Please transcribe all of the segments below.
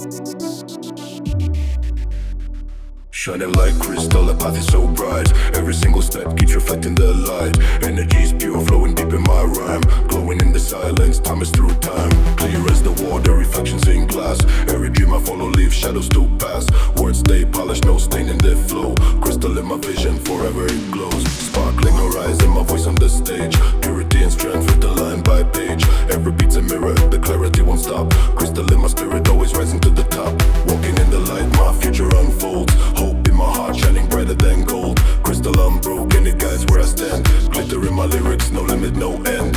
Shining like crystal, a path is so bright. Every single step keeps reflecting the light. Energy's pure, flowing deep in my rhyme. Glowing in the silence, time is through time. Clear as the water, reflections in glass. Every dream I follow leaves shadows to pass. Words stay polished, no stain in their flow. Crystal in my vision, forever it glows. Sparkling horizon, my voice on the stage. Purity and strength with the line by page. Every beat's a mirror, the clarity won't stop. Crystal in my spirit, always rising to the top. Walking in the light, my future unfolds. Hope in my heart, shining brighter than gold. Crystal unbroken, it guides where I stand. Glitter in my lyrics, no limit, no end.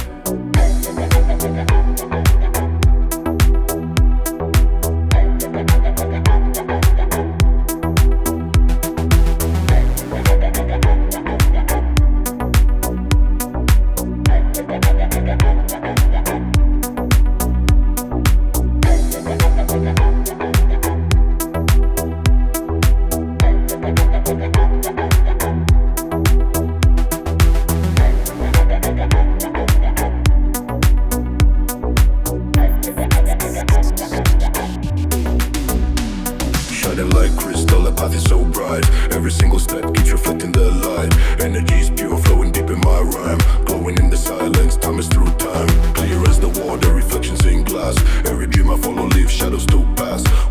Shining like crystal, the path is so bright. Every single step keeps reflecting the light. Energy's pure, flowing deep in my rhyme. Glowing in the silence, time is through time. Clear as the water, reflections in glass. Every dream I follow leaves shadows to pass.